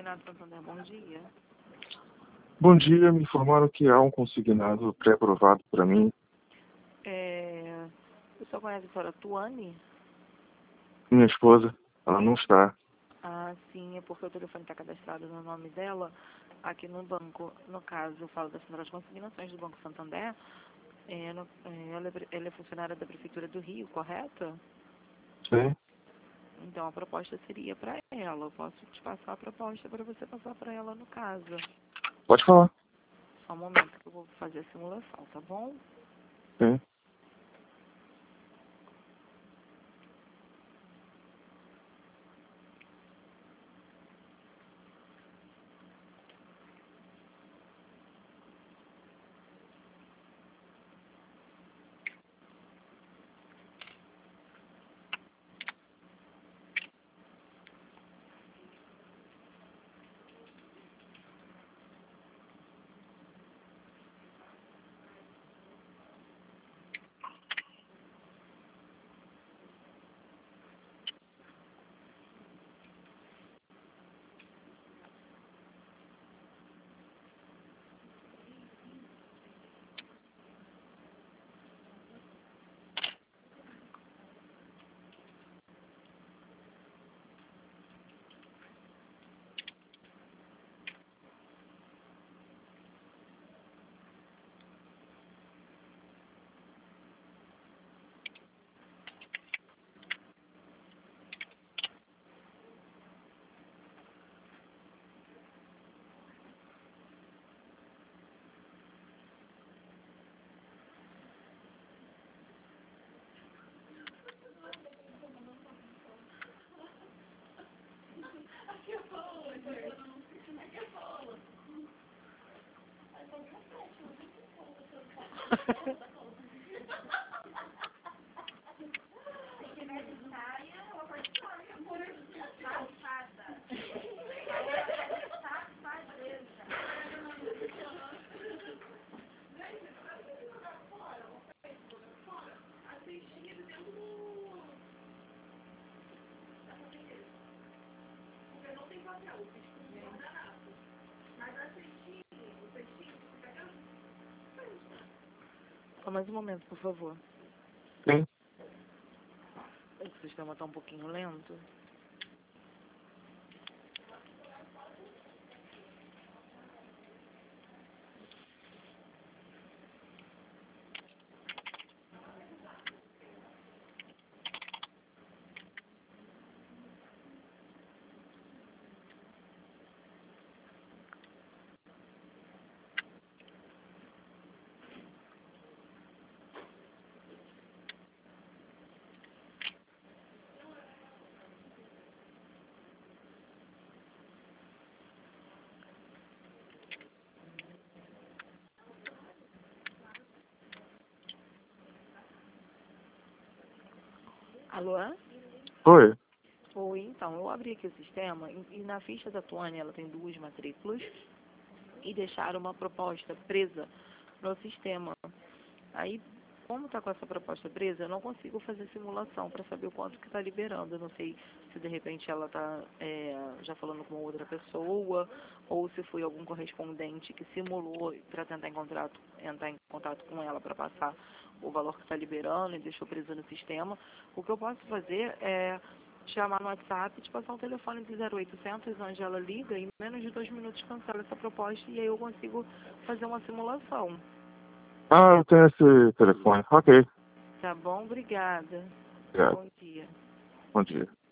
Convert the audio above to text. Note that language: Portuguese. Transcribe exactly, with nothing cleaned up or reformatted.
Consignado Santander, bom dia. Bom dia, me informaram que há um consignado pré-aprovado para mim. É... O senhor conhece a senhora Tuane? Minha esposa, ela não está. Ah, sim, é porque o telefone está cadastrado no nome dela aqui no banco. No caso, eu falo da Central de Consignações do Banco Santander. É, no, é, ela, é, ela é funcionária da Prefeitura do Rio, correto? Sim. Então, a proposta seria para ela. Eu posso te passar a proposta para você passar para ela no caso. Pode falar. Só um momento que eu vou fazer a simulação, tá bom? Sim. Só mais um momento, por favor. Sim. O sistema está um pouquinho lento. Alô? Oi. Oi, então, eu abri aqui o sistema e, e na ficha da Tuane ela tem duas matrículas e deixaram uma proposta presa no sistema. Aí, como está com essa proposta presa, eu não consigo fazer simulação para saber o quanto que está liberando. Eu não sei se de repente ela está é, já falando com outra pessoa ou se foi algum correspondente que simulou para tentar encontrar, entrar em contato com ela para passar o valor que está liberando e deixou preso no sistema. O que eu posso fazer é chamar no WhatsApp e te passar um telefone de zero oitocentos, onde ela liga e em menos de dois minutos cancela essa proposta e aí eu consigo fazer uma simulação. Ah, eu tenho esse telefone. Ok. Tá bom? Obrigada. Obrigado. Bom dia. Bom dia.